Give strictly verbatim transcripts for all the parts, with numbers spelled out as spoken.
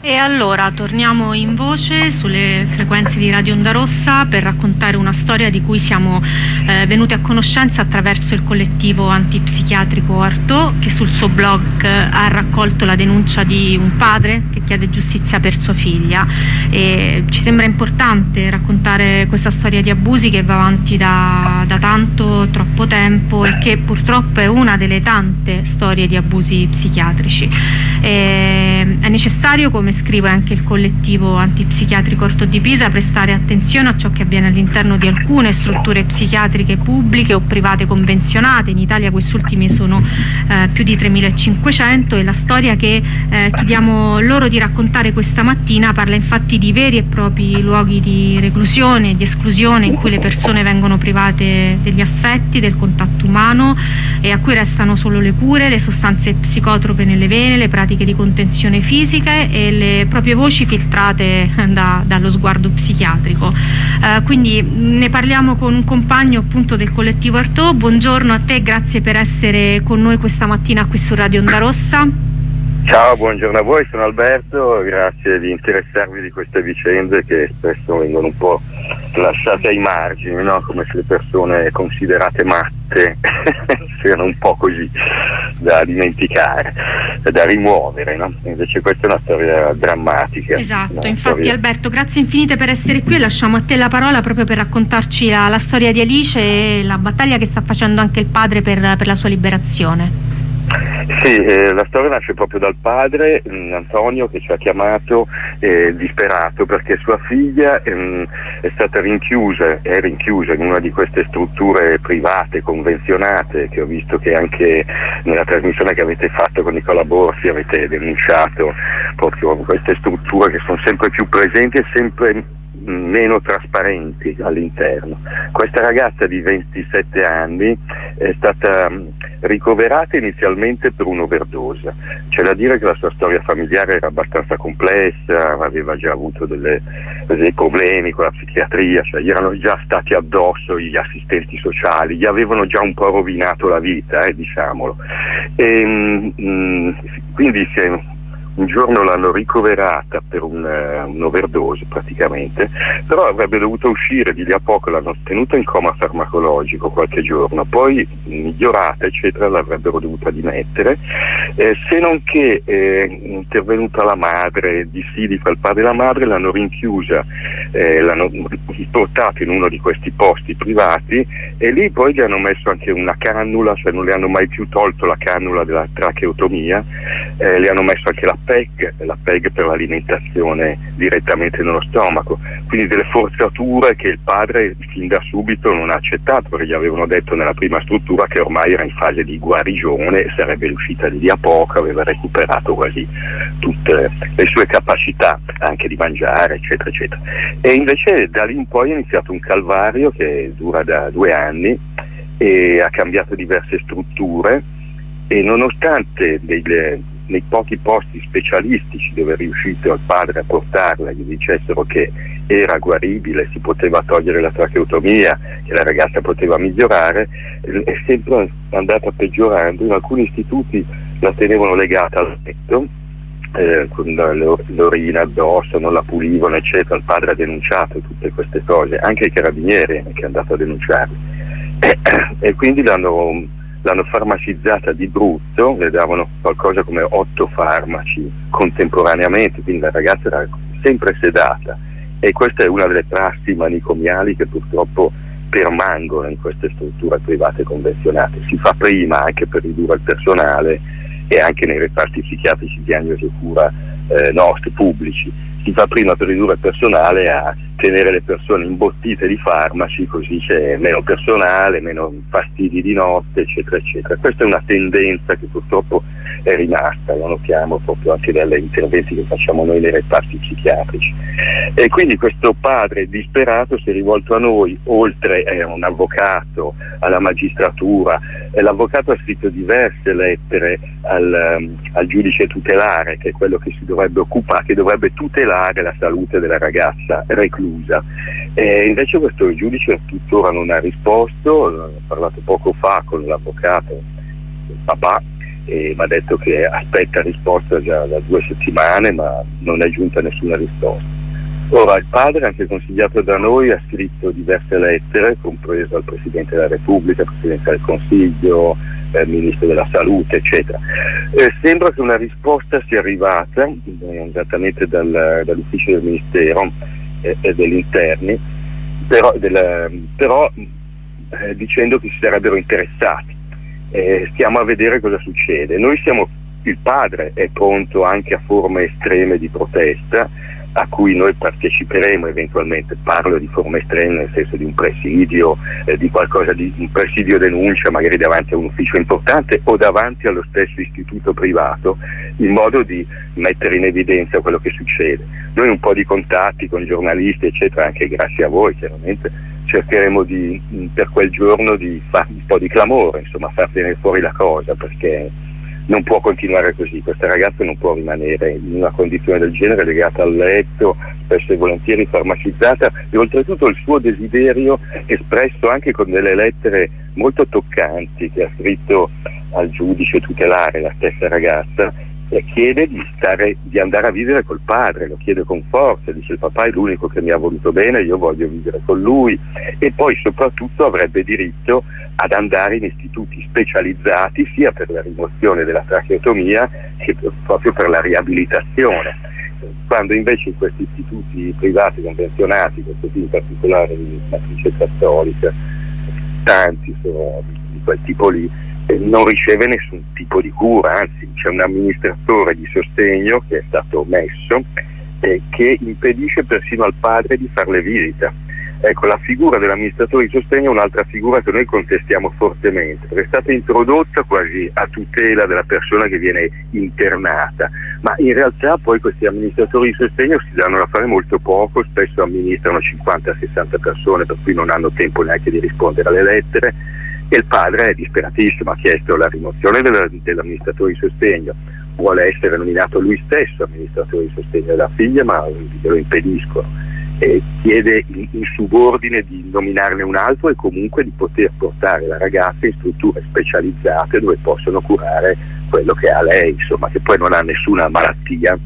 E allora torniamo in voce sulle frequenze di Radio Onda Rossa per raccontare una storia di cui siamo eh, venuti a conoscenza attraverso il collettivo antipsichiatrico Artaud, che sul suo blog eh, ha raccolto la denuncia di un padre che chiede giustizia per sua figlia. E ci sembra importante raccontare questa storia di abusi che va avanti da, da tanto, troppo tempo, e che purtroppo è una delle tante storie di abusi psichiatrici. E è necessario, come scrive anche il collettivo antipsichiatrico Artaud di Pisa, prestare attenzione a ciò che avviene all'interno di alcune strutture psichiatriche pubbliche o private convenzionate. In Italia questi ultimi sono eh, più di tremilacinquecento, e la storia che eh, chiediamo loro di raccontare questa mattina parla infatti di veri e propri luoghi di reclusione, di esclusione, in cui le persone vengono private degli affetti, del contatto umano, e a cui restano solo le cure, le sostanze psicotrope nelle vene, le pratiche di contenzione fisica e le proprie voci filtrate da, dallo sguardo psichiatrico. Uh, quindi ne parliamo con un compagno appunto del collettivo Artaud. Buongiorno a te, grazie per essere con noi questa mattina qui su Radio Onda Rossa. Ciao, buongiorno a voi, sono Alberto, grazie di interessarvi di queste vicende che spesso vengono un po' lasciate ai margini, no? Come se le persone considerate matte siano un po' così da dimenticare, da rimuovere, no? Invece questa è una storia drammatica. Esatto, infatti storia... Alberto, grazie infinite per essere qui, e lasciamo a te la parola proprio per raccontarci la, la storia di Alice e la battaglia che sta facendo anche il padre per, per la sua liberazione. Sì, eh, la storia nasce proprio dal padre, mh, Antonio, che ci ha chiamato eh, disperato perché sua figlia mh, è stata rinchiusa, è rinchiusa in una di queste strutture private, convenzionate, che ho visto che anche nella trasmissione che avete fatto con Nicola Borsi avete denunciato proprio queste strutture che sono sempre più presenti e sempre meno trasparenti all'interno. Questa ragazza di ventisette anni è stata ricoverata inizialmente per un'overdose. C'è da dire che la sua storia familiare era abbastanza complessa, aveva già avuto delle, dei problemi con la psichiatria, cioè gli erano già stati addosso gli assistenti sociali, gli avevano già un po' rovinato la vita, eh, diciamolo. E, mh, quindi si è un giorno l'hanno ricoverata per un, uh, un'overdose praticamente, però avrebbe dovuto uscire di lì a poco, l'hanno tenuta in coma farmacologico qualche giorno, poi migliorata eccetera l'avrebbero dovuta dimettere, eh, se non che è intervenuta la madre di Silifa, il padre e la madre, l'hanno rinchiusa, eh, l'hanno portata in uno di questi posti privati, e lì poi gli hanno messo anche una cannula, cioè non le hanno mai più tolto la cannula della tracheotomia, eh, le hanno messo anche la P E G, la P E G per l'alimentazione direttamente nello stomaco, quindi delle forzature che il padre fin da subito non ha accettato, perché gli avevano detto nella prima struttura che ormai era in fase di guarigione, sarebbe riuscita di lì a poco, aveva recuperato quasi tutte le sue capacità anche di mangiare eccetera eccetera, e invece da lì in poi è iniziato un calvario che dura da due anni e ha cambiato diverse strutture, e nonostante delle nei pochi posti specialistici dove è riuscito il padre a portarla, gli dicessero che era guaribile, si poteva togliere la tracheotomia, che la ragazza poteva migliorare, è sempre andata peggiorando. In alcuni istituti la tenevano legata al letto, eh, con l'orina addosso, non la pulivano eccetera. Il padre ha denunciato tutte queste cose, anche i carabinieri che è andato a denunciarli, e, e quindi l'hanno l'hanno farmacizzata di brutto, le davano qualcosa come otto farmaci contemporaneamente, quindi la ragazza era sempre sedata, e questa è una delle prassi manicomiali che purtroppo permangono in queste strutture private convenzionate. Si fa prima anche per ridurre il personale, e anche nei reparti psichiatrici, diagnosi e cura eh, nostri pubblici, si fa prima per ridurre il personale a tenere le persone imbottite di farmaci, così c'è meno personale, meno fastidi di notte eccetera eccetera. Questa è una tendenza che purtroppo è rimasta, lo notiamo proprio anche dagli interventi che facciamo noi nei reparti psichiatrici. E quindi questo padre disperato si è rivolto a noi, oltre a un avvocato, alla magistratura, e l'avvocato ha scritto diverse lettere al, um, al giudice tutelare, che è quello che si dovrebbe occupare, che dovrebbe tutelare la salute della ragazza reclusa. E invece questo giudice tuttora non ha risposto, ho parlato poco fa con l'avvocato, il papà, e mi ha detto che aspetta risposta già da due settimane, ma non è giunta nessuna risposta. Ora il padre, anche consigliato da noi, ha scritto diverse lettere, compreso al Presidente della Repubblica, Presidente del Consiglio, eh, Ministro della Salute, eccetera. Eh, sembra che una risposta sia arrivata eh, esattamente dal, dall'ufficio del Ministero e eh, degli Interni, però, del, però eh, dicendo che si sarebbero interessati. Eh, stiamo a vedere cosa succede. Noi siamo, il padre è pronto anche a forme estreme di protesta, a cui noi parteciperemo eventualmente. Parlo di forme estreme nel senso di un presidio, eh, di qualcosa di un presidio denuncia, magari davanti a un ufficio importante o davanti allo stesso istituto privato, in modo di mettere in evidenza quello che succede. Noi un po' di contatti con giornalisti, eccetera, anche grazie a voi chiaramente, cercheremo di, per quel giorno di fare un po' di clamore, insomma, far venire fuori la cosa, perché non può continuare così. Questa ragazza non può rimanere in una condizione del genere, legata al letto, spesso e volentieri farmacizzata, e oltretutto il suo desiderio espresso anche con delle lettere molto toccanti che ha scritto al giudice tutelare, la stessa ragazza, e chiede di, stare, di andare a vivere col padre, lo chiede con forza, dice: il papà è l'unico che mi ha voluto bene, io voglio vivere con lui, e poi soprattutto avrebbe diritto ad andare in istituti specializzati sia per la rimozione della tracheotomia che proprio per la riabilitazione, quando invece in questi istituti privati convenzionati, questo qui in particolare di matrice cattolica, tanti sono di quel tipo lì, non riceve nessun tipo di cura, anzi c'è un amministratore di sostegno che è stato messo eh, che impedisce persino al padre di fare le visite. Ecco, la figura dell'amministratore di sostegno è un'altra figura che noi contestiamo fortemente, perché è stata introdotta quasi a tutela della persona che viene internata, ma in realtà poi questi amministratori di sostegno si danno da fare molto poco, spesso amministrano cinquanta sessanta persone, per cui non hanno tempo neanche di rispondere alle lettere, e il padre è disperatissimo, ha chiesto la rimozione della, dell'amministratore di sostegno, vuole essere nominato lui stesso amministratore di sostegno della figlia, ma glielo impediscono. E chiede in subordine di nominarne un altro e comunque di poter portare la ragazza in strutture specializzate dove possono curare quello che ha lei, insomma, che poi non ha nessuna malattia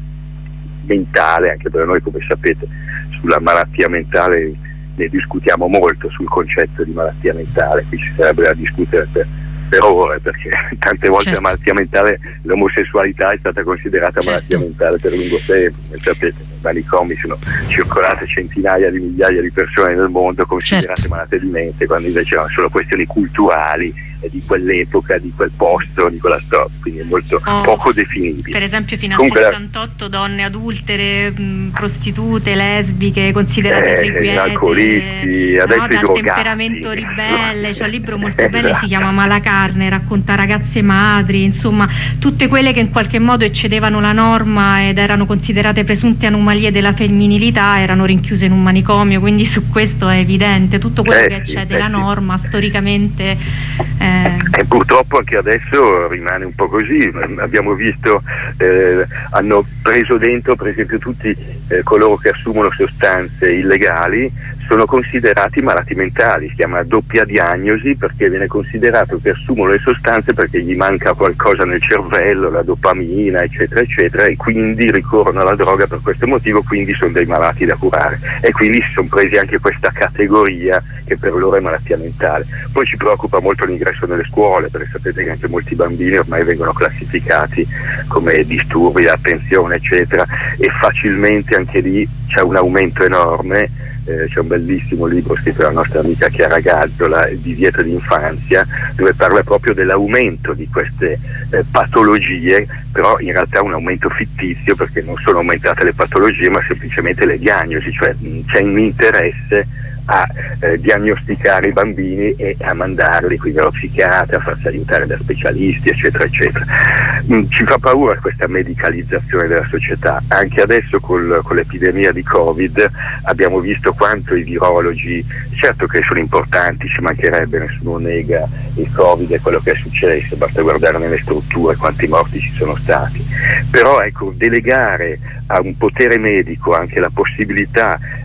mentale, anche per noi, come sapete, sulla malattia mentale ne discutiamo molto, sul concetto di malattia mentale, qui ci sarebbe da discutere per, per ore, perché tante volte certo. La malattia mentale, l'omosessualità è stata considerata certo. malattia mentale per lungo tempo, come sapete. Manicomi sono circolate centinaia di migliaia di persone nel mondo considerate certo. malate di mente, quando invece erano solo questioni culturali di quell'epoca, di quel posto, di quella storia, quindi è molto oh, poco definibile. Per esempio fino al sessantotto donne adultere, mh, prostitute, lesbiche, considerate eh, irrequiete, alcolisti, adesso no, dal drogati. Temperamento ribelle, c'è un libro molto esatto. bello, si chiama Malacarne, racconta ragazze madri, insomma tutte quelle che in qualche modo eccedevano la norma ed erano considerate presunte anomalie della femminilità, erano rinchiuse in un manicomio, quindi su questo è evidente, tutto quello eh, che eccede sì, la eh, norma sì. storicamente eh, E purtroppo anche adesso rimane un po' così. Abbiamo visto, eh, hanno preso dentro per esempio tutti eh, coloro che assumono sostanze illegali sono considerati malati mentali, si chiama doppia diagnosi, perché viene considerato che assumono le sostanze perché gli manca qualcosa nel cervello, la dopamina, eccetera, eccetera, e quindi ricorrono alla droga per questo motivo, quindi sono dei malati da curare. E quindi si sono presi anche questa categoria che per loro è malattia mentale. Poi ci preoccupa molto l'ingresso nelle scuole, perché sapete che anche molti bambini ormai vengono classificati come disturbi d'attenzione, eccetera, e facilmente anche lì c'è un aumento enorme. Eh, c'è un bellissimo libro scritto dalla nostra amica Chiara Gazzola, Divieto di infanzia, dove parla proprio dell'aumento di queste eh, patologie, però in realtà un aumento fittizio, perché non sono aumentate le patologie ma semplicemente le diagnosi, cioè mh, c'è un interesse a eh, diagnosticare i bambini e a mandarli quindi allo psichiatra, a farsi aiutare da specialisti, eccetera, eccetera. Mm, ci fa paura questa medicalizzazione della società. Anche adesso col, con l'epidemia di Covid abbiamo visto quanto i virologi, certo che sono importanti, ci mancherebbe, nessuno nega il Covid e quello che è successo, basta guardare nelle strutture quanti morti ci sono stati, però ecco, delegare a un potere medico anche la possibilità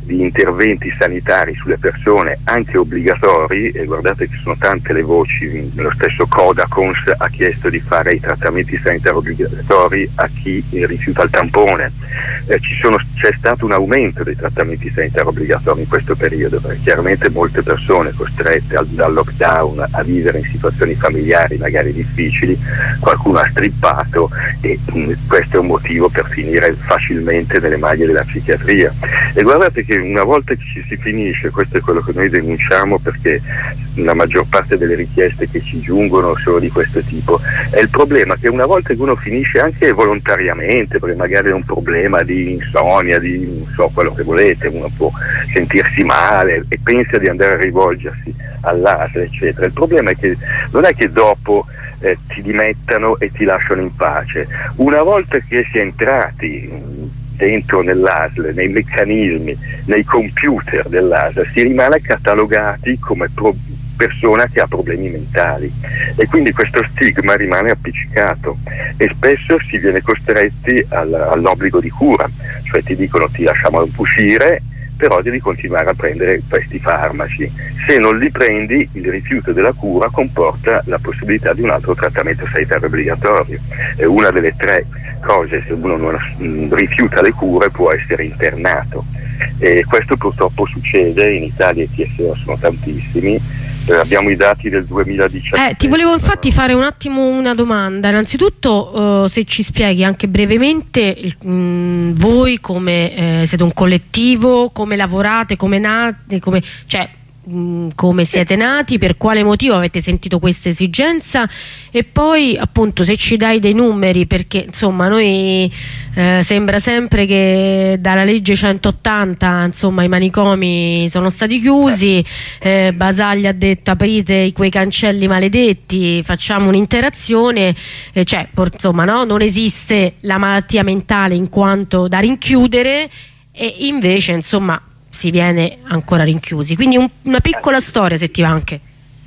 di interventi sanitari sulle persone, anche obbligatori, e guardate che sono tante le voci, lo stesso Codacons ha chiesto di fare i trattamenti sanitari obbligatori a chi rifiuta il tampone, eh, ci sono, c'è stato un aumento dei trattamenti sanitari obbligatori in questo periodo, perché chiaramente molte persone costrette al, dal lockdown a vivere in situazioni familiari magari difficili, qualcuno ha strippato e mh, questo è un motivo per finire facilmente nelle maglie della psichiatria. E guardate che una volta che ci si finisce, questo è quello che noi denunciamo, perché la maggior parte delle richieste che ci giungono sono di questo tipo, è il problema che una volta che uno finisce anche volontariamente, perché magari è un problema di insonnia, di non so quello che volete, uno può sentirsi male e pensa di andare a rivolgersi all'A S L eccetera, il problema è che non è che dopo eh, ti dimettano e ti lasciano in pace. Una volta che si è entrati dentro nell'A S L, nei meccanismi, nei computer dell'A S L, si rimane catalogati come pro- persona che ha problemi mentali e quindi questo stigma rimane appiccicato e spesso si viene costretti al, all'obbligo di cura, cioè ti dicono ti lasciamo uscire, però devi continuare a prendere questi farmaci. Se non li prendi, il rifiuto della cura comporta la possibilità di un altro trattamento sanitario obbligatorio. È una delle tre cose, se uno non mh, rifiuta le cure può essere internato. E questo purtroppo succede, in Italia i T S O sono tantissimi. Eh, abbiamo i dati del duemiladiciassette. Eh, ti volevo infatti fare un attimo una domanda. Innanzitutto, uh, se ci spieghi anche brevemente il, mh, voi come eh, siete un collettivo, come lavorate, come nate, come, cioè, mh, come siete nati, per quale motivo avete sentito questa esigenza e poi appunto se ci dai dei numeri, perché insomma noi eh, sembra sempre che dalla legge centottanta insomma i manicomi sono stati chiusi, eh, Basaglia ha detto aprite quei cancelli maledetti, facciamo un'interazione, eh, cioè insomma no, non esiste la malattia mentale in quanto da rinchiudere e invece insomma si viene ancora rinchiusi, quindi un, una piccola storia se ti va anche.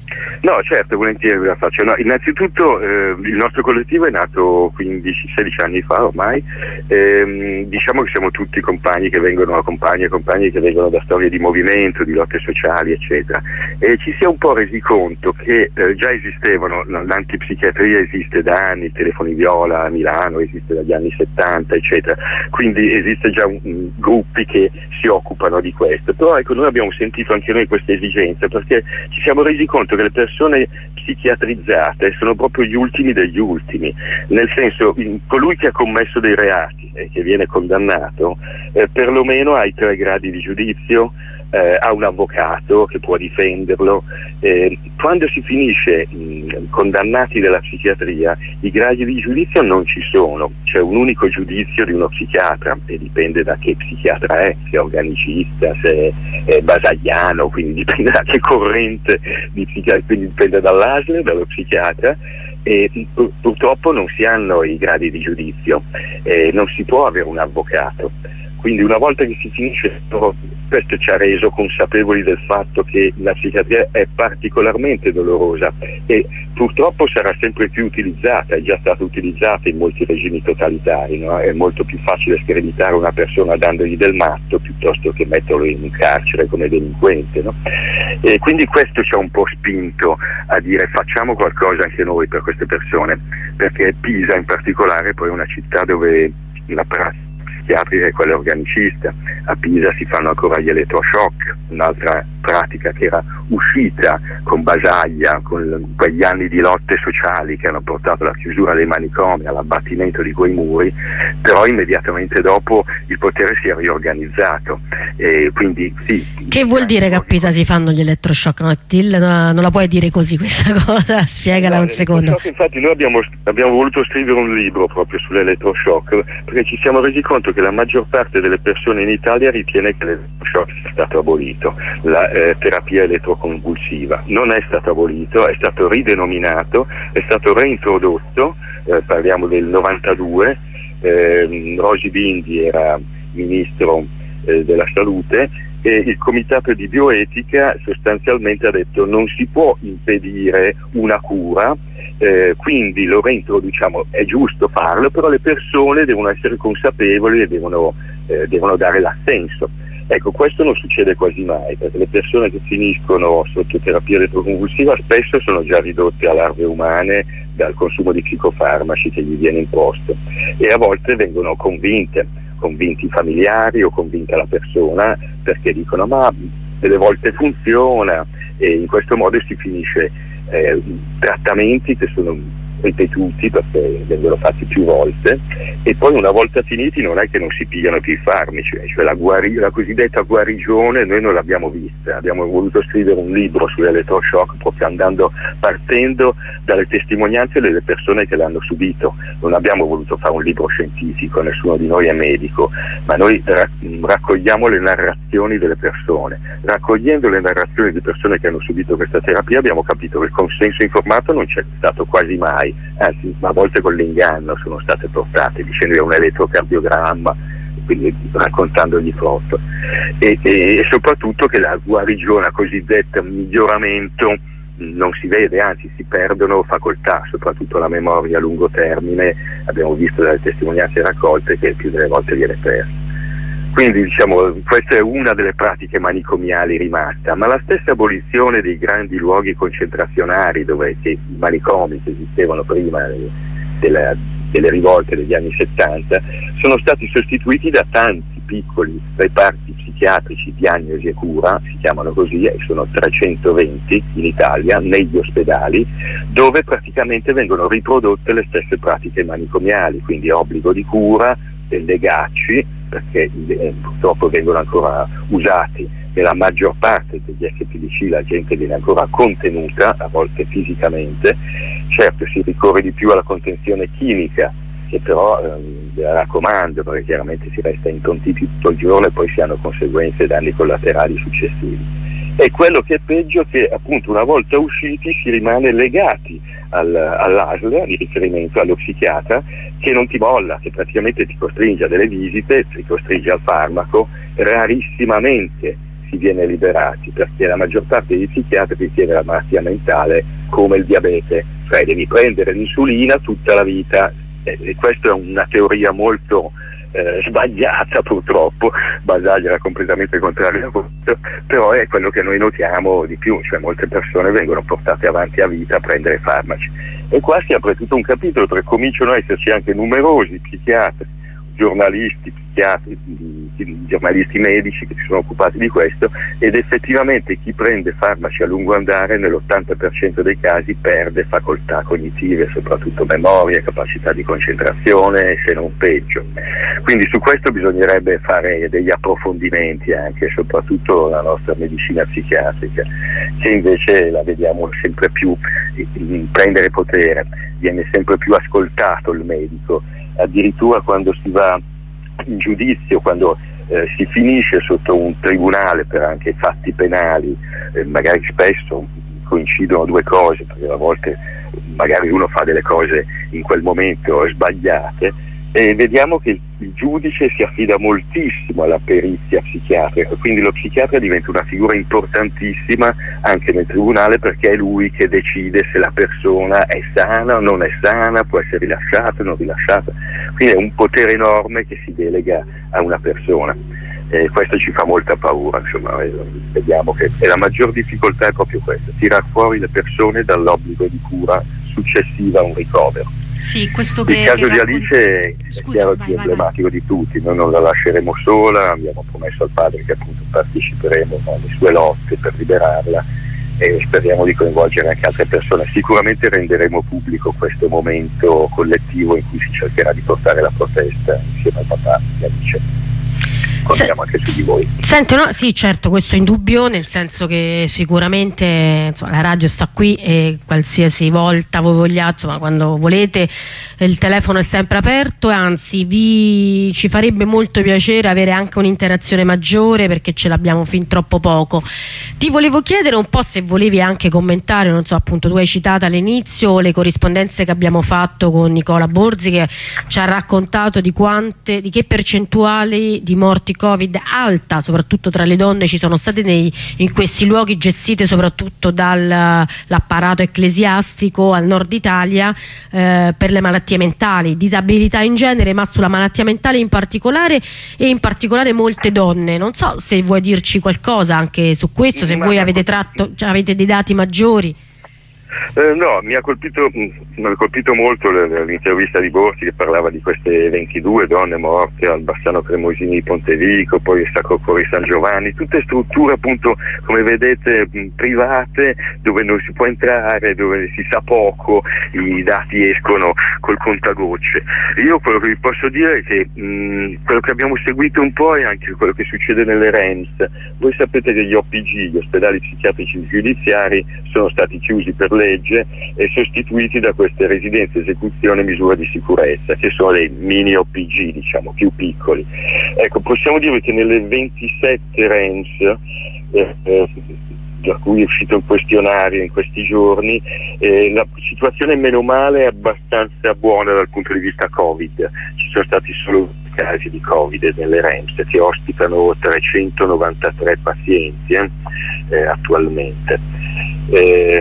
No, certo, volentieri ve la faccio. No, innanzitutto eh, il nostro collettivo è nato quindici sedici anni fa ormai, ehm, diciamo che siamo tutti compagni che vengono, compagni e compagni che vengono da storie di movimento, di lotte sociali eccetera, e ci si è un po' resi conto che eh, già esistevano, l'antipsichiatria esiste da anni, il Telefoni Viola a Milano esiste dagli anni settanta eccetera, quindi esiste già un, un, gruppi che si occupano di questo, però ecco noi abbiamo sentito anche noi queste esigenze perché ci siamo resi conto che le persone psichiatrizzate sono proprio gli ultimi degli ultimi, nel senso colui che ha commesso dei reati e che viene condannato eh, perlomeno ha i tre gradi di giudizio, eh, ha un avvocato che può difenderlo, eh, quando si finisce mh, condannati dalla psichiatria i gradi di giudizio non ci sono, c'è un unico giudizio di uno psichiatra e dipende da che psichiatra è, se è organicista, se è basagliano, quindi dipende da che corrente di psichiatria, quindi dipende dall'A S L, dallo psichiatra. E pur, purtroppo non si hanno i gradi di giudizio, eh, non si può avere un avvocato, quindi una volta che si finisce questo ci ha reso consapevoli del fatto che la psichiatria è particolarmente dolorosa e purtroppo sarà sempre più utilizzata, è già stata utilizzata in molti regimi totalitari, no? È molto più facile screditare una persona dandogli del matto piuttosto che metterlo in un carcere come delinquente, no? E quindi questo ci ha un po' spinto a dire facciamo qualcosa anche noi per queste persone, perché Pisa in particolare poi è una città dove la pratica psichiatrica è quella organicista, a Pisa si fanno ancora gli elettroshock, un'altra pratica che era uscita con Basaglia, con quegli anni di lotte sociali che hanno portato alla chiusura dei manicomi, all'abbattimento di quei muri, però immediatamente dopo il potere si è riorganizzato. E quindi sì. Che vuol dire che a Pisa si fanno gli elettroshock? No, non la puoi dire così questa cosa, spiegala no, un secondo. Infatti noi abbiamo, abbiamo voluto scrivere un libro proprio sull'elettroshock perché ci siamo resi conto che la maggior parte delle persone in Italia ritiene che l'elettroshock sia stato abolito, la eh, terapia elettroconvulsiva. Non è stato abolito, è stato ridenominato, è stato reintrodotto, eh, parliamo del novantadue, eh, Rosy Bindi era ministro eh, della salute e il comitato di bioetica sostanzialmente ha detto non si può impedire una cura, eh, quindi lo reintroduciamo, è giusto farlo, però le persone devono essere consapevoli e devono, eh, devono dare l'assenso. Ecco, questo non succede quasi mai, perché le persone che finiscono sotto terapia elettroconvulsiva spesso sono già ridotte a larve umane dal consumo di psicofarmaci che gli viene imposto, e a volte vengono convinte, convinti i familiari o convinta la persona, perché dicono ma delle volte funziona, e in questo modo si finisce eh, trattamenti che sono ripetuti perché vengono fatti più volte, e poi una volta finiti non è che non si pigliano più i farmaci, cioè la, guari- la cosiddetta guarigione noi non l'abbiamo vista. Abbiamo voluto scrivere un libro sull'elettroshock proprio andando, partendo dalle testimonianze delle persone che l'hanno subito. Non abbiamo voluto fare un libro scientifico, nessuno di noi è medico, ma noi ra- raccogliamo le narrazioni delle persone. Raccogliendo le narrazioni di persone che hanno subito questa terapia abbiamo capito che il consenso informato non c'è stato quasi mai, anzi a volte con l'inganno sono state portate, dicendo che è un elettrocardiogramma, quindi raccontandogli foto, e, e, e soprattutto che la guarigione, la cosiddetta miglioramento, non si vede, anzi si perdono facoltà, soprattutto la memoria a lungo termine, abbiamo visto dalle testimonianze raccolte che più delle volte viene persa. Quindi diciamo questa è una delle pratiche manicomiali rimasta, ma la stessa abolizione dei grandi luoghi concentrazionari dove che, i manicomi che esistevano prima della, delle rivolte degli anni settanta sono stati sostituiti da tanti piccoli reparti psichiatrici, diagnosi e cura, si chiamano così, e sono trecentoventi in Italia negli ospedali, dove praticamente vengono riprodotte le stesse pratiche manicomiali, quindi obbligo di cura, delle gacci, perché eh, purtroppo vengono ancora usati nella maggior parte degli F P D C, la gente viene ancora contenuta, a volte fisicamente. Certo si ricorre di più alla contenzione chimica, che però eh, la raccomando, perché chiaramente si resta intontiti tutto il giorno e poi si hanno conseguenze e danni collaterali successivi. E quello che è peggio è che appunto una volta usciti si rimane legati al, all'A S L, di riferimento allo psichiatra, che non ti molla, che praticamente ti costringe a delle visite, ti costringe al farmaco, rarissimamente si viene liberati, perché la maggior parte degli psichiatri ritiene la malattia mentale come il diabete, cioè devi prendere l'insulina tutta la vita, e questa è una teoria molto Eh, sbagliata purtroppo, Basaglia era completamente contrario a questo, però è quello che noi notiamo di più, cioè molte persone vengono portate avanti a vita a prendere farmaci, e qua si apre tutto un capitolo, perché cominciano a esserci anche numerosi psichiatri, giornalisti, psichiatri, giornalisti medici che si sono occupati di questo, ed effettivamente chi prende farmaci a lungo andare nell'ottanta per cento dei casi perde facoltà cognitive, soprattutto memoria, capacità di concentrazione, se non peggio. Quindi su questo bisognerebbe fare degli approfondimenti anche, soprattutto la nostra medicina psichiatrica, che invece la vediamo sempre più prendere potere, viene sempre più ascoltato il medico, addirittura quando si va in giudizio, quando eh, si finisce sotto un tribunale per anche fatti penali, eh, magari spesso coincidono due cose, perché a volte magari uno fa delle cose in quel momento sbagliate, e vediamo che il giudice si affida moltissimo alla perizia psichiatrica, quindi lo psichiatra diventa una figura importantissima anche nel tribunale, perché è lui che decide se la persona è sana o non è sana, può essere rilasciata o non rilasciata, quindi è un potere enorme che si delega a una persona. E questo ci fa molta paura, insomma, vediamo che è la maggior difficoltà è proprio questa, tirar fuori le persone dall'obbligo di cura successiva a un ricovero. Sì, questo che, il caso che di Alice è Scusa, chiaro vai, più vai, emblematico vai. di tutti, noi non la lasceremo sola, abbiamo promesso al padre che appunto parteciperemo alle sue lotte per liberarla, e speriamo di coinvolgere anche altre persone. Sicuramente renderemo pubblico questo momento collettivo in cui si cercherà di portare la protesta insieme al papà di Alice. Contiamo anche su di voi. Senti, no? Sì, certo, questo è indubbio, nel senso che sicuramente insomma, la radio sta qui e qualsiasi volta voi vogliate, insomma, quando volete, il telefono è sempre aperto, e anzi vi, ci farebbe molto piacere avere anche un'interazione maggiore, perché ce l'abbiamo fin troppo poco. Ti volevo chiedere un po' se volevi anche commentare, non so, appunto tu hai citato all'inizio le corrispondenze che abbiamo fatto con Nicola Borzi, che ci ha raccontato di quante, di che percentuali di morti Covid alta, soprattutto tra le donne, ci sono state nei, in questi luoghi gestiti soprattutto dall'apparato ecclesiastico al nord Italia, eh, per le malattie mentali, disabilità in genere, ma sulla malattia mentale in particolare, e in particolare molte donne. Non so se vuoi dirci qualcosa anche su questo, se voi avete tratto, cioè, avete dei dati maggiori. Eh, no, mi ha colpito, mi ha colpito molto l'intervista di Borsi, che parlava di queste ventidue donne morte al Bassano Cremosini di Pontevico, poi il Sacro Cuore di San Giovanni, tutte strutture appunto, come vedete, private, dove non si può entrare, dove si sa poco, i dati escono col contagocce. Io quello che vi posso dire è che mh, quello che abbiamo seguito un po' è anche quello che succede nelle R E M S. Voi sapete che gli O P G, gli ospedali psichiatrici giudiziari, sono stati chiusi per legge e sostituiti da queste residenze esecuzione e misura di sicurezza, che sono le mini O P G, diciamo, più piccoli. Ecco, possiamo dire che nelle ventisette R E M S, eh, eh, da cui è uscito un questionario in questi giorni, eh, la situazione meno male è abbastanza buona dal punto di vista Covid. Ci sono stati solo casi di Covid nelle R E M S, che ospitano trecentonovantatré pazienti eh, eh, attualmente. Eh,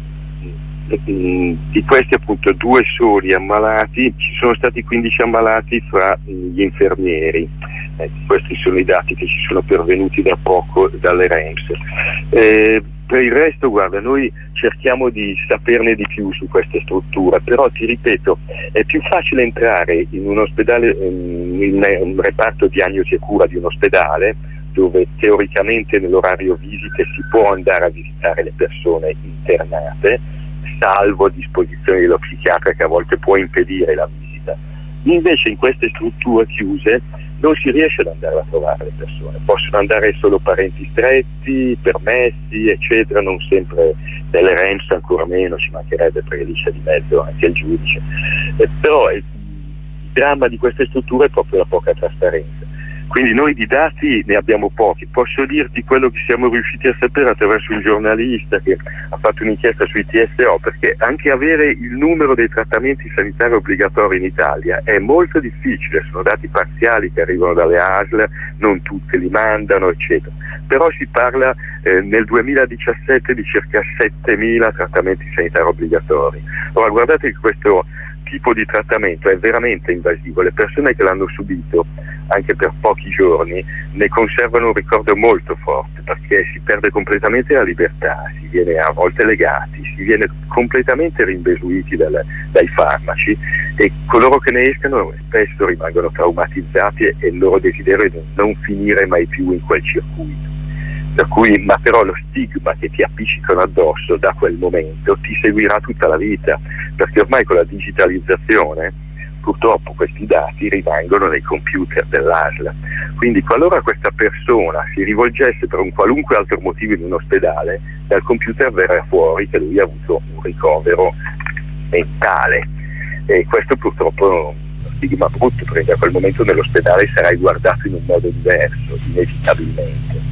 di questi appunto due soli ammalati, ci sono stati quindici ammalati fra gli infermieri. Eh, questi sono i dati che ci sono pervenuti da poco dalle R E M S. Eh, per il resto, guarda, noi cerchiamo di saperne di più su queste strutture, però ti ripeto, è più facile entrare in un ospedale, in un reparto diagnosi e cura di un ospedale, dove teoricamente nell'orario visite si può andare a visitare le persone internate, salvo a disposizione dello psichiatra, che a volte può impedire la visita. Invece in queste strutture chiuse non si riesce ad andare a trovare le persone, possono andare solo parenti stretti, permessi, eccetera, non sempre nelle R E M S, ancora meno, ci mancherebbe, perché lì c'è di mezzo anche il giudice. Eh, però il dramma di queste strutture è proprio la poca trasparenza. Quindi noi di dati ne abbiamo pochi. Posso dirti quello che siamo riusciti a sapere attraverso un giornalista che ha fatto un'inchiesta sui T S O, perché anche avere il numero dei trattamenti sanitari obbligatori in Italia è molto difficile, sono dati parziali che arrivano dalle A S L, non tutte li mandano, eccetera. Però si parla eh, nel duemiladiciassette di circa settemila trattamenti sanitari obbligatori. Ora guardate che questo tipo di trattamento è veramente invasivo, le persone che l'hanno subito anche per pochi giorni ne conservano un ricordo molto forte, perché si perde completamente la libertà, si viene a volte legati, si viene completamente rimbesuiti dal, dai farmaci, e coloro che ne escano spesso rimangono traumatizzati e il loro desiderio è di non finire mai più in quel circuito. Per cui, ma però lo stigma che ti appiccicano addosso da quel momento ti seguirà tutta la vita, perché ormai con la digitalizzazione purtroppo questi dati rimangono nei computer dell'A S L. Quindi qualora questa persona si rivolgesse per un qualunque altro motivo in un ospedale, dal computer verrà fuori che lui ha avuto un ricovero mentale, e questo purtroppo è uno stigma brutto, perché da quel momento nell'ospedale sarai guardato in un modo diverso, inevitabilmente.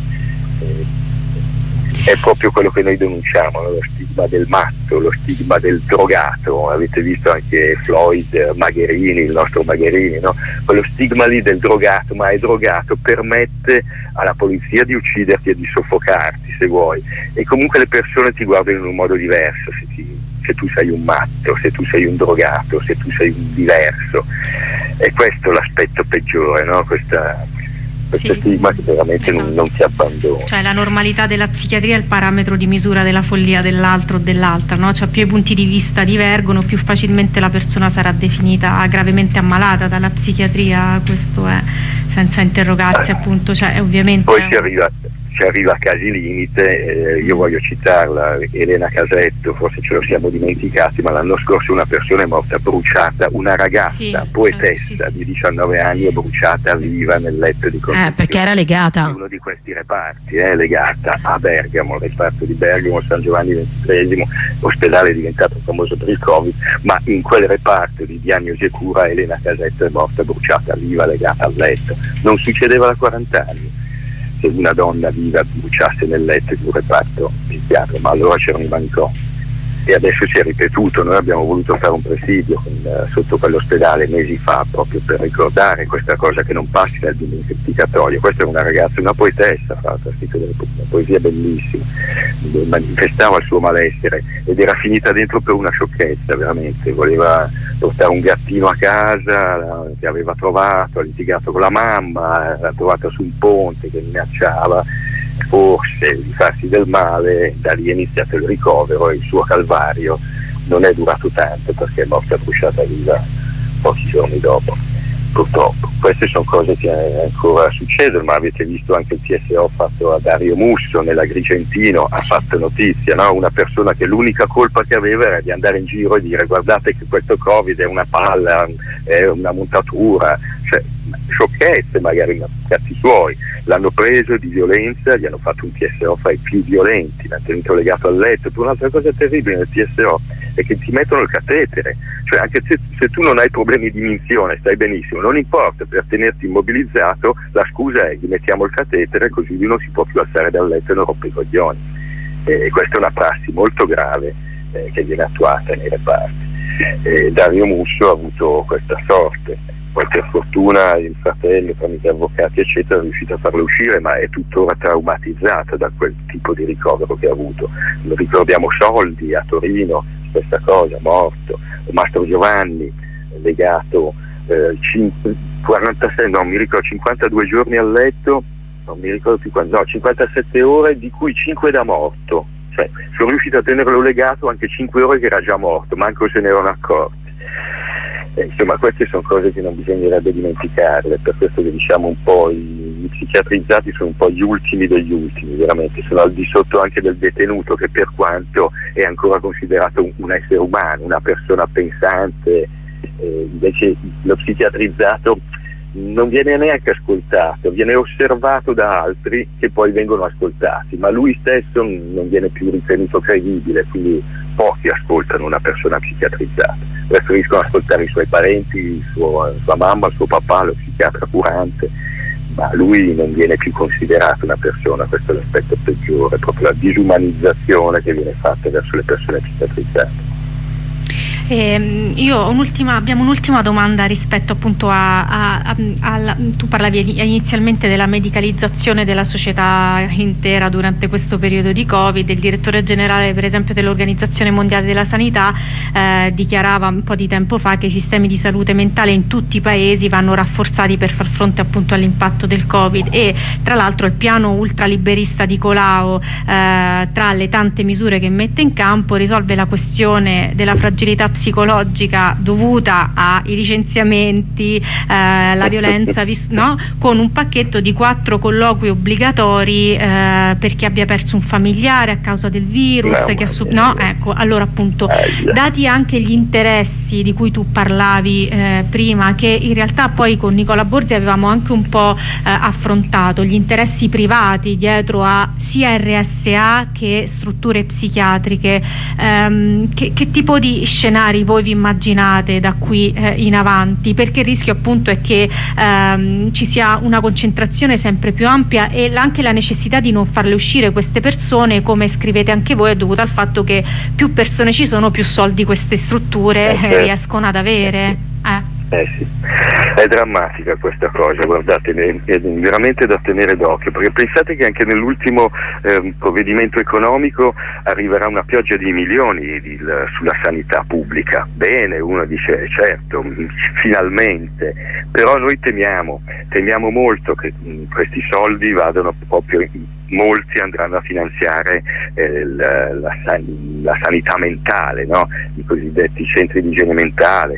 È proprio quello che noi denunciamo, no? Lo stigma del matto, lo stigma del drogato. Avete visto anche Floyd Magherini, il nostro Magherini, no? Quello stigma lì del drogato, ma è drogato, permette alla polizia di ucciderti e di soffocarti se vuoi, e comunque le persone ti guardano in un modo diverso se, ti, se tu sei un matto, se tu sei un drogato, se tu sei un diverso. E questo è l'aspetto peggiore, no? Questa questo sì. stigma che veramente esatto. non, non ti abbandona. Cioè la normalità della psichiatria è il parametro di misura della follia dell'altro o dell'altra, no? Cioè più i punti di vista divergono, più facilmente la persona sarà definita gravemente ammalata dalla psichiatria, questo è senza interrogarsi eh. appunto, cioè ovviamente... Poi si arriva, si arriva a casi limite, eh, io voglio citarla, Elena Casetto, forse ce lo siamo dimenticati, ma l'anno scorso una persona è morta bruciata, una ragazza sì, poetessa sì, sì, di diciannove anni è bruciata viva nel letto di condizione. Eh, perché era legata. Uno di questi reparti è eh, legata a Bergamo, il reparto di Bergamo, San Giovanni ventitreesimo, ospedale diventato famoso per il Covid, ma in quel reparto di diagnosi e cura Elena Casetto è morta bruciata viva, legata al letto. Non succedeva da quaranta anni. Se una donna viva bruciasse nel letto di un reparto psichiatrico, ma allora c'erano i manicomi. e adesso si è ripetuto. Noi abbiamo voluto fare un presidio con, uh, sotto quell'ospedale mesi fa, proprio per ricordare questa cosa, che non passi nel dimenticatoio. Questa è una ragazza, una poetessa, ha scritto delle po- una poesia bellissima, manifestava il suo malessere ed era finita dentro per una sciocchezza, veramente. Voleva portare un gattino a casa che aveva trovato, ha litigato con la mamma, l'ha trovata su un ponte che minacciava forse di farsi del male. Da lì è iniziato il ricovero e il suo calvario non è durato tanto, perché è morta bruciata viva pochi giorni dopo, purtroppo. Queste sono cose che ancora succedono, ma avete visto anche il T S O fatto a Dario Musso nell'Agrigentino, ha fatto notizia, no? Una persona che l'unica colpa che aveva era di andare in giro e dire guardate che questo Covid è una palla, è una montatura, cioè sciocchezze magari, ma cazzi suoi. L'hanno preso di violenza, gli hanno fatto un T S O fra i più violenti, l'hanno tenuto legato al letto. Poi un'altra cosa terribile nel T S O è che ti mettono il catetere, cioè anche se, se tu non hai problemi di minzione, stai benissimo, non importa, per tenerti immobilizzato la scusa è gli mettiamo il catetere così lui non si può più alzare dal letto e non rompe i coglioni. E questa è una prassi molto grave eh, che viene attuata nei reparti. E Dario Musso ha avuto questa sorte. Poi per fortuna il fratello, tramite avvocati eccetera, è riuscito a farlo uscire, ma è tuttora traumatizzato da quel tipo di ricovero che ha avuto. Lo ricordiamo Soldi a Torino, stessa cosa, morto. Mastro Giovanni, legato eh, cinque, quarantasei, no mi ricordo, cinquantadue giorni a letto, non mi ricordo più quando, no, cinquantasette ore, di cui cinque da morto. Cioè, sono riuscito a tenerlo legato anche cinque ore che era già morto, manco se ne erano accorti. Eh, insomma, queste sono cose che non bisognerebbe dimenticare, per questo che diciamo un po' i, i psichiatrizzati sono un po' gli ultimi degli ultimi, veramente, sono al di sotto anche del detenuto, che per quanto è ancora considerato un, un essere umano, una persona pensante, eh, invece lo psichiatrizzato non viene neanche ascoltato, viene osservato da altri che poi vengono ascoltati, ma lui stesso non viene più ritenuto credibile, quindi pochi ascoltano una persona psichiatrizzata, preferiscono ascoltare i suoi parenti, il suo, sua mamma, il suo papà, lo psichiatra curante, ma lui non viene più considerato una persona. Questo è l'aspetto peggiore, proprio la disumanizzazione che viene fatta verso le persone psichiatrizzate. Eh, io ho un'ultima, abbiamo un'ultima domanda rispetto appunto a, a, a, a tu parlavi inizialmente della medicalizzazione della società intera durante questo periodo di Covid. Il direttore generale per esempio dell'Organizzazione Mondiale della Sanità eh, dichiarava un po' di tempo fa che i sistemi di salute mentale in tutti i paesi vanno rafforzati per far fronte appunto all'impatto del Covid, e tra l'altro il piano ultraliberista di Colau eh, tra le tante misure che mette in campo risolve la questione della fragilità psicologica dovuta ai licenziamenti, eh, la violenza, no? Con un pacchetto di quattro colloqui obbligatori eh, per chi abbia perso un familiare a causa del virus, no, che assu- no? Ecco, allora appunto, dati anche gli interessi di cui tu parlavi eh, prima, che in realtà poi con Nicola Borzi avevamo anche un po' eh, affrontato, gli interessi privati dietro a sia R S A che strutture psichiatriche, ehm, che, che tipo di scenari voi vi immaginate da qui eh, in avanti? Perché il rischio appunto è che ehm, ci sia una concentrazione sempre più ampia, e anche la necessità di non farle uscire queste persone, come scrivete anche voi, è dovuta al fatto che più persone ci sono, più soldi queste strutture eh, riescono ad avere. Eh. Eh sì, è drammatica questa cosa, guardate, è veramente da tenere d'occhio, perché pensate che anche nell'ultimo eh, provvedimento economico arriverà una pioggia di milioni di, l, sulla sanità pubblica. Bene, uno dice certo, finalmente, però noi temiamo, temiamo molto che mh, questi soldi vadano proprio, molti andranno a finanziare eh, la, la, la sanità mentale, no? I cosiddetti centri di igiene mentale,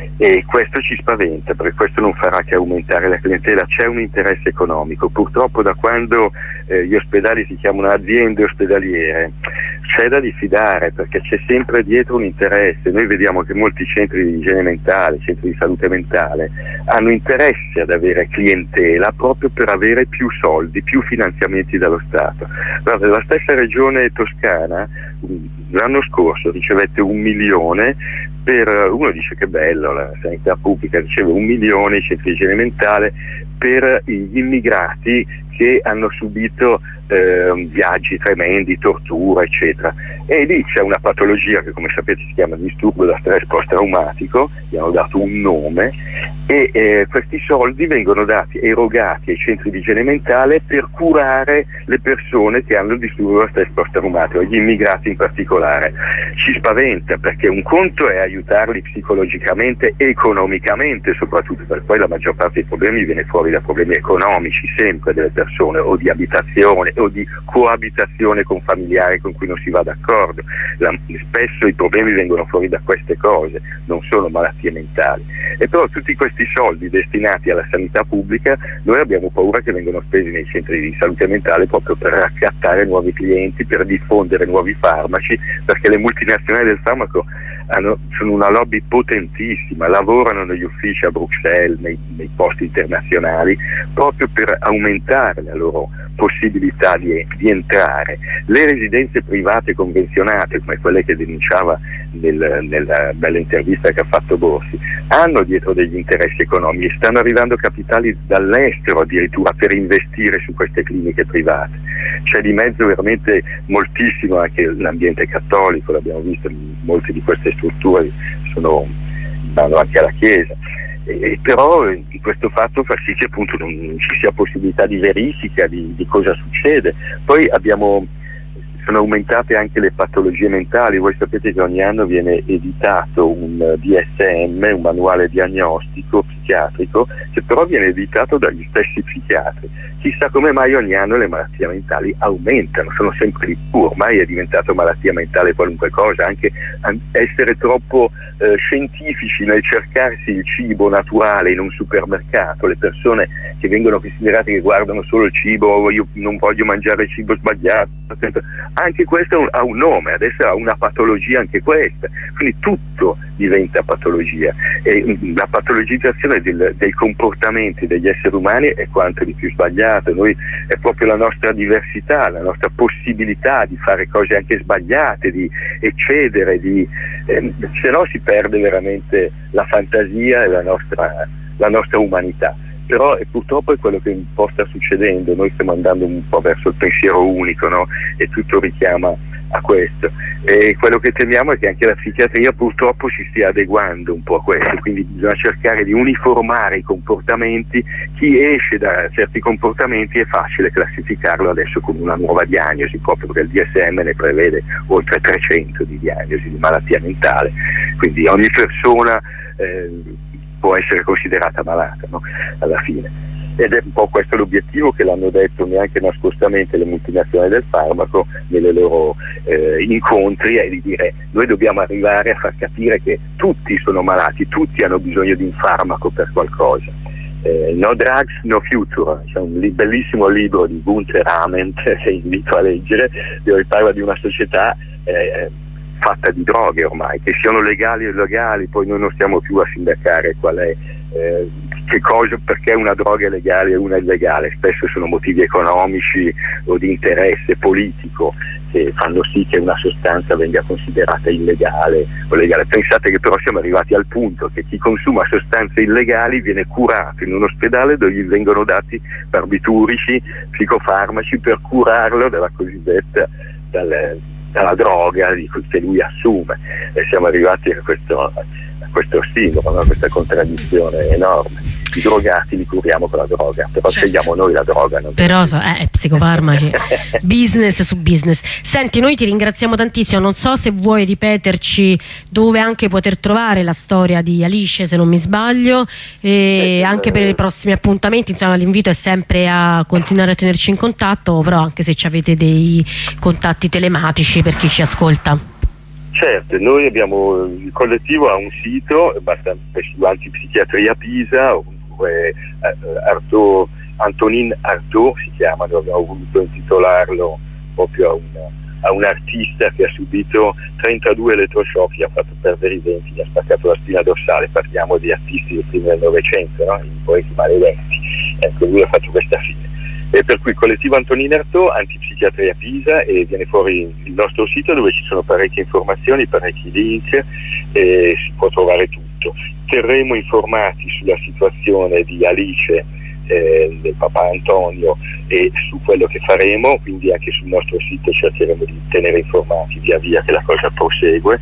e questo ci spaventa, perché questo non farà che aumentare la clientela. C'è un interesse economico, purtroppo da quando eh, gli ospedali si chiamano aziende ospedaliere c'è da diffidare, perché c'è sempre dietro un interesse. Noi vediamo che molti centri di igiene mentale, centri di salute mentale, hanno interesse ad avere clientela proprio per avere più soldi, più finanziamenti dallo Stato. Guarda, la stessa regione toscana l'anno scorso ricevette un milione per, uno dice che bello, la sanità pubblica riceve un milione, i centri di igiene mentale, per gli immigrati che hanno subito eh, viaggi tremendi, tortura, eccetera. E lì c'è una patologia che, come sapete, si chiama disturbo da stress post-traumatico, gli hanno dato un nome, e eh, questi soldi vengono dati, erogati ai centri di igiene mentale per curare le persone che hanno il disturbo da stress post-traumatico, gli immigrati in particolare. Ci spaventa, perché un conto è aiutarli psicologicamente, economicamente soprattutto, perché poi la maggior parte dei problemi viene fuori da problemi economici sempre delle persone, o di abitazione o di coabitazione con familiari con cui non si va d'accordo. La, spesso i problemi vengono fuori da queste cose, non sono malattie mentali. E però tutti questi soldi destinati alla sanità pubblica noi abbiamo paura che vengano spesi nei centri di salute mentale proprio per raccattare nuovi clienti, per diffondere nuovi farmaci, perché le multinazionali del farmaco hanno, sono una lobby potentissima, lavorano negli uffici a Bruxelles, nei, nei posti internazionali, proprio per aumentare la loro possibilità di, di entrare. Le residenze private convenzionate, come quelle che denunciava nel, nella bella intervista che ha fatto Borsi, hanno dietro degli interessi economici, stanno arrivando capitali dall'estero addirittura per investire su queste cliniche private. C'è di mezzo veramente moltissimo anche l'ambiente cattolico, l'abbiamo visto, molte di queste strutture sono, vanno anche alla Chiesa. E però questo fatto fa sì che appunto non ci sia possibilità di verifica di, di cosa succede. Poi abbiamo, sono aumentate anche le patologie mentali. Voi sapete che ogni anno viene editato un D S M, un manuale diagnostico psichiatrico, che però viene editato dagli stessi psichiatri. Chissà come mai ogni anno le malattie mentali aumentano, sono sempre di più, ormai è diventato malattia mentale qualunque cosa, anche essere troppo eh, scientifici nel cercarsi il cibo naturale in un supermercato, le persone che vengono considerate che guardano solo il cibo, io non voglio mangiare il cibo sbagliato, anche questo ha un nome, adesso ha una patologia anche questa, quindi tutto diventa patologia, e la patologizzazione del, dei comportamenti degli esseri umani è quanto di più sbagliato. Noi è proprio la nostra diversità, la nostra possibilità di fare cose anche sbagliate, di eccedere, di, eh, se no si perde veramente la fantasia e la nostra, la nostra umanità. Però e purtroppo è quello che un po' sta succedendo, noi stiamo andando un po' verso il pensiero unico, no? E tutto richiama a questo, e quello che temiamo è che anche la psichiatria purtroppo si stia adeguando un po' a questo, quindi bisogna cercare di uniformare i comportamenti. Chi esce da certi comportamenti è facile classificarlo adesso con una nuova diagnosi, proprio perché il D S M ne prevede oltre trecento di diagnosi di malattia mentale, quindi ogni persona eh, può essere considerata malata, no? Alla fine. Ed è un po' questo l'obiettivo che l'hanno detto neanche nascostamente le multinazionali del farmaco nei loro eh, incontri, è di dire noi dobbiamo arrivare a far capire che tutti sono malati, tutti hanno bisogno di un farmaco per qualcosa. Eh, no Drugs, No Future, c'è un li- bellissimo libro di Gunther Ament che invito a leggere, dove parla di una società eh, fatta di droghe ormai, che siano legali o illegali, poi noi non stiamo più a sindacare qual è eh, che cosa, perché una droga è legale e una è illegale, spesso sono motivi economici o di interesse politico che fanno sì che una sostanza venga considerata illegale o legale. Pensate che però siamo arrivati al punto che chi consuma sostanze illegali viene curato in un ospedale dove gli vengono dati barbiturici, psicofarmaci per curarlo dalla cosiddetta dal, dalla droga che lui assume, e siamo arrivati a questo, a questo ossimoro, no? A questa contraddizione enorme. I drogati li curiamo con la droga, però certo. Scegliamo noi la droga, non però so, eh, psicofarmaci business su business. Senti, noi ti ringraziamo tantissimo, non so se vuoi ripeterci dove anche poter trovare la storia di Alice, se non mi sbaglio, e eh, anche per i prossimi appuntamenti. Insomma, l'invito è sempre a continuare a tenerci in contatto, però anche se ci avete dei contatti telematici per chi ci ascolta. Certo, noi abbiamo, il collettivo ha un sito, basta su Antipsichiatria Pisa, oppure eh, Artaud, Antonin Artaud si chiama, abbiamo voluto intitolarlo proprio a un, a un artista che ha subito trentadue elettroshock, gli ha fatto perdere i denti, gli ha spaccato la spina dorsale. Parliamo di artisti del primo del Novecento, no? I poeti maledetti. Ecco, lui ha fatto questa fine. E per cui il collettivo Antonin Artaud, Antipsichiatria Pisa, e viene fuori il nostro sito dove ci sono parecchie informazioni, parecchi link, e si può trovare tutto. Terremo informati sulla situazione di Alice eh, del papà Antonio e su quello che faremo, quindi anche sul nostro sito cercheremo di tenere informati via via che la cosa prosegue.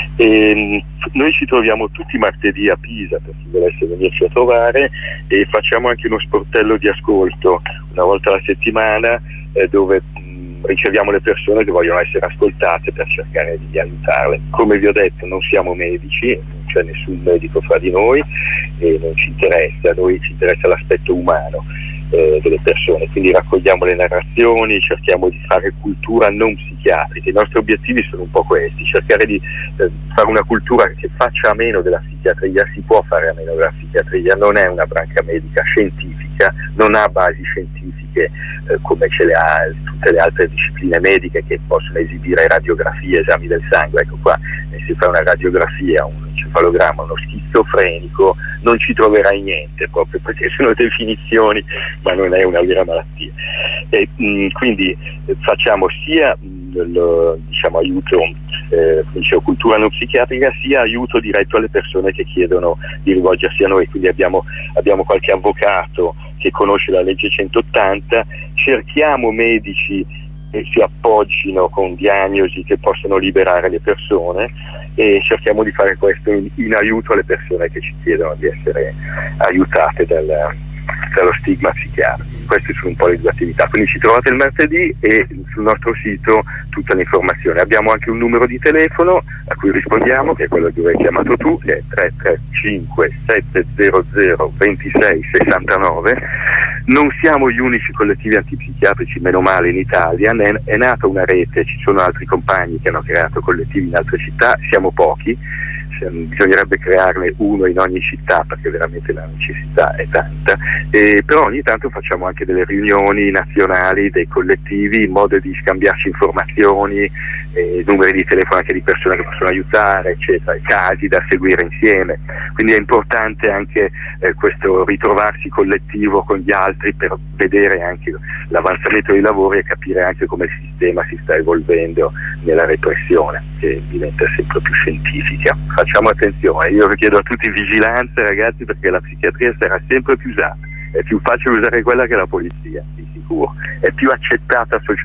E, noi ci troviamo tutti martedì a Pisa per chi volesse venirci a trovare, e facciamo anche uno sportello di ascolto una volta alla settimana eh, dove mh, riceviamo le persone che vogliono essere ascoltate per cercare di aiutarle. Come vi ho detto, non siamo medici, non c'è nessun medico fra di noi e non ci interessa, a noi ci interessa l'aspetto umano eh, delle persone, quindi raccogliamo le narrazioni, cerchiamo di fare cultura non psichiatrica. I nostri obiettivi sono un po' questi: cercare di eh, fare una cultura che faccia a meno della psichiatria. Si può fare a meno della psichiatria, non è una branca medica scientifica, non ha basi scientifiche eh, come ce le ha tutte le altre discipline mediche che possono esibire radiografie, esami del sangue. Ecco qua, eh, si fa una radiografia, un encefalogramma, uno schizofrenico, non ci troverai niente, proprio perché sono definizioni, ma non è una vera malattia. E, mh, quindi eh, facciamo sia mh, lo, diciamo, aiuto, eh, dicevo, cultura non psichiatrica, sia aiuto diretto alle persone che chiedono di rivolgersi a noi. Quindi abbiamo, abbiamo qualche avvocato che conosce la legge centottanta, cerchiamo medici che si appoggino con diagnosi che possono liberare le persone, e cerchiamo di fare questo in, in aiuto alle persone che ci chiedono di essere aiutate dal, dallo stigma psichiatrico. Queste sono un po' le due attività, quindi ci trovate il martedì e sul nostro sito tutte le informazioni. Abbiamo anche un numero di telefono a cui rispondiamo, che è quello che hai chiamato tu, che è tre tre cinque sette zero zero due sei sei nove. Non siamo gli unici collettivi antipsichiatrici, meno male, in Italia, ne è nata una rete, ci sono altri compagni che hanno creato collettivi in altre città, siamo pochi, bisognerebbe crearne uno in ogni città perché veramente la necessità è tanta, e però ogni tanto facciamo anche delle riunioni nazionali dei collettivi in modo di scambiarci informazioni, eh, numeri di telefono anche di persone che possono aiutare, eccetera, casi da seguire insieme. Quindi è importante anche eh, questo ritrovarsi collettivo con gli altri per vedere anche l'avanzamento dei lavori e capire anche come il sistema si sta evolvendo nella repressione, che diventa sempre più scientifica. Facciamo attenzione, io chiedo a tutti vigilanza, ragazzi, perché la psichiatria sarà sempre più usata, è più facile usare quella che la polizia, di sicuro, è più accettata socialmente.